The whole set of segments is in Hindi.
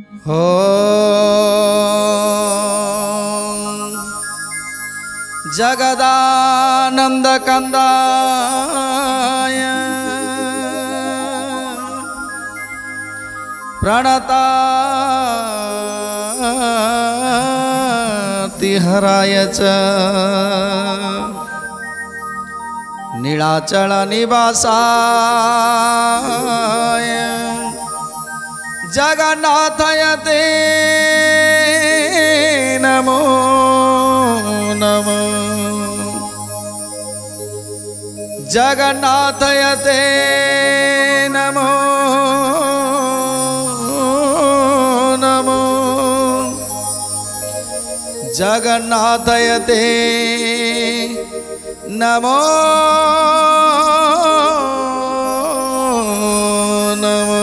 हो जगदानंद कंदाय प्रणतातिहराय च नीलाचल निवासाय जगन्नाथाय ते नमो नमः। जगन्नाथाय ते नमो नमः। जगन्नाथाय ते नमो नमः।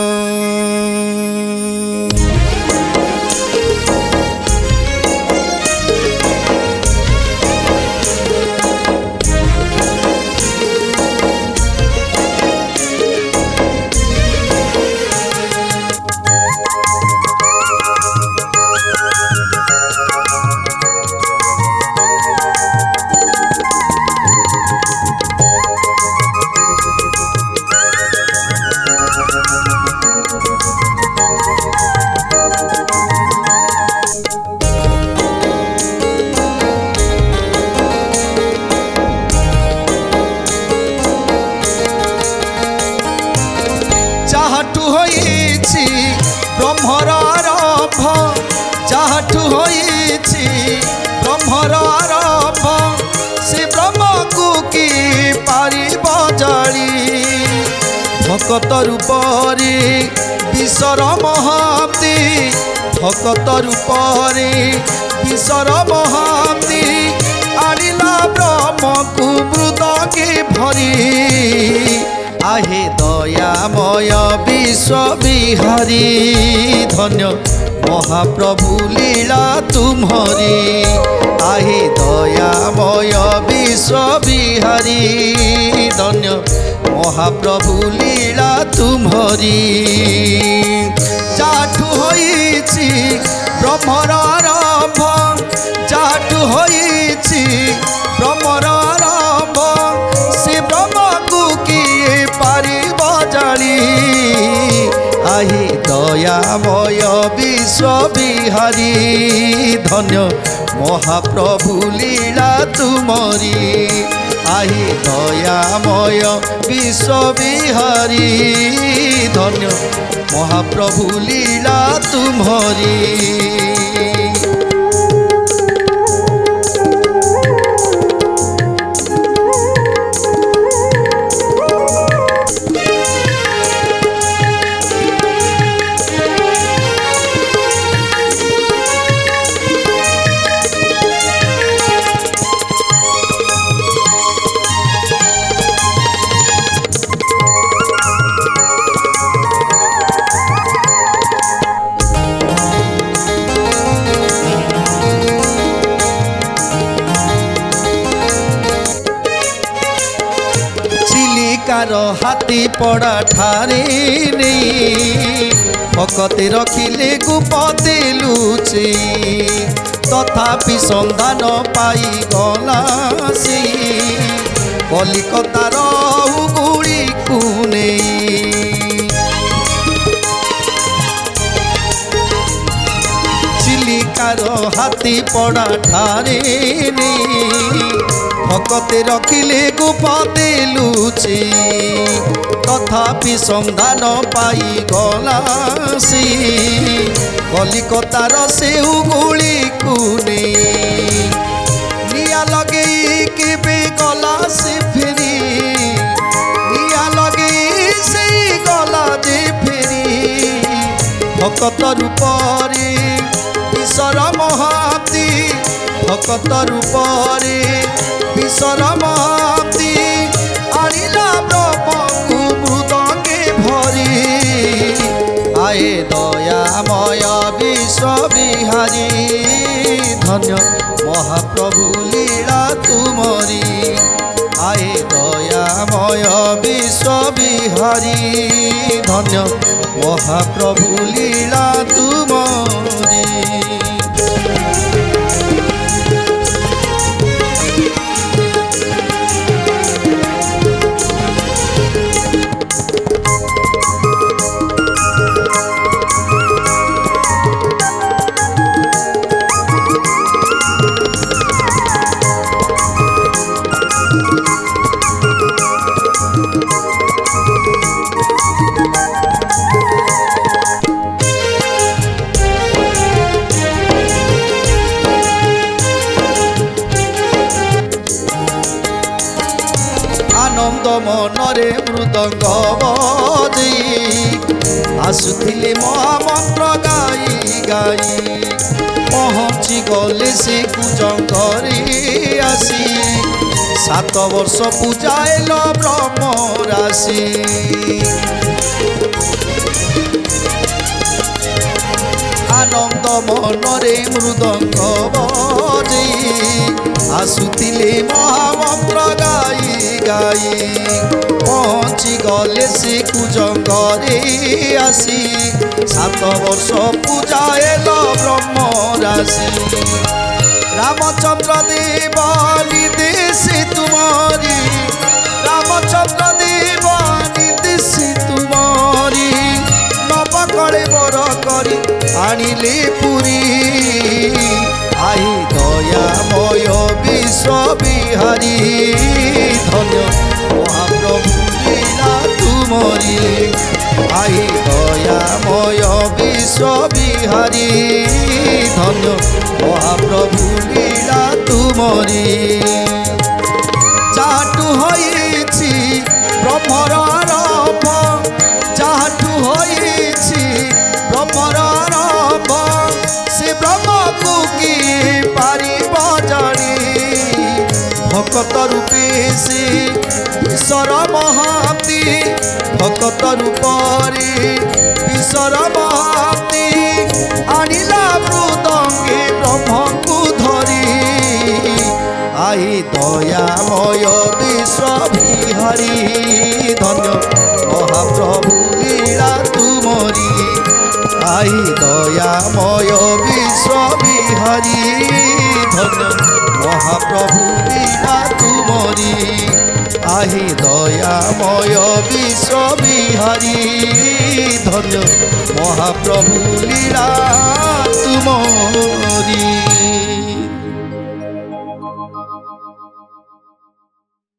ब्रह्मर आरंभ जाठू होइछि ब्रह्मर आरंभ से ब्रह्म को की पारिब जाली भक्त रूपरे विश्वर महांती भक्त रूपरे विश्वर महांती आनिला ब्रह्म को मृदंगे भरी आहे दयामय विश्व बिहारी धन्य महाप्रभु लीला तुम्हारी आहे दयामय विश्व बिहारी धन्य महाप्रभु लीला तुम्हारी जाठू होइछि ब्रह्मर आरंभ जाठू होइछि ब्रह्मर आरंभ से ब्रह्म को किए पारिब जाली आहे दयामय विश्व बिहारी धन्य महाप्रभु लीला तुम्हारी आहे दयामय विश्व बिहारी धन्य महाप्रभु लीला तुम्हारी। हाथी पड़ा ठारे भकते रखिले गुपते लुचे तथापि संधान पाई गला से कलिकतार उगुड़ी कुने चिलिकार हाथी पड़ा ठारे भकते रखिले गुपते लुचे तथापि संधान पाई गला से कलिकतार से उगुड़ी कुने निया लगे केबे गला से फेरी निया लगे से गला जे फेरी भकत रूपरे ईश्वर महांती भकत रूपरे विश्वर महांती आनिला ब्रह्म को मृदंगे भरी आए दयामय विश्व बिहारी धन्य महाप्रभु लीला तुम्हारी आए दयामय विश्व बिहारी धन्य महाप्रभु लीला तुम ଆନନ୍ଦ ମନରେ ମୃଦଙ୍ଗ ବଜେଇ ଆସୁଥିଲେ ମହାମନ୍ତ୍ର ଗାଇ ଗାଇ ପହଞ୍ଚି ଗଲେ ସେ କୁଜଙ୍ଗରେ ଆସି 7 ବର୍ଷ ପୂଜାଇଲ ବ୍ରହ୍ମ ରାଶି ଆନନ୍ଦ ମନରେ ମୃଦଙ୍ଗ ବଜେଇ ଆସୁଥିଲେ ମହାମନ୍ତ୍ର ଗାଇ ଗାଇ ପହଞ୍ଚି ଗଲେ ସେ କୁଜଙ୍ଗରେ ଆସି 7 ବର୍ଷ ପୂଜାଇଲ ବ୍ରହ୍ମ ରାଶି ରାମଚନ୍ଦ୍ର ଦେବ ନିର୍ଦ୍ଦେଶ ତୁମରି ରାମଚନ୍ଦ୍ର ଦେବ ନିର୍ଦ୍ଦେଶ ତୁମରି ନବକଳେ ବର କରି আনিলে পুরী আই দয়াময় বিশ্ববিহারী ধন্য মহাপ্রভু লীলা তুমরি আই দয়াময় বিশ্ববিহারী ধন্য মহাপ্রভু লীলা তুমরি যাহাটু হয়েছি ব্রহ্মর আরম্ভ যাহাটু হয়েছি ব্রহ্মর से ब्रह्म को की पारिब जानी भक्त रूपे से ईश्वर महाती भक्त रूपरे ईश्वर महाती आनिला मृदंगे ब्रह्म को धरी आई दयामय विश्वविहारी धन्य महाप्रभु लीला तुमरी आई दयामय विश्वविहारी धन्य महाप्रभु लीला तुमरी आई दयामय विश्वविहारी धन्य महाप्रभु लीला तुमरी।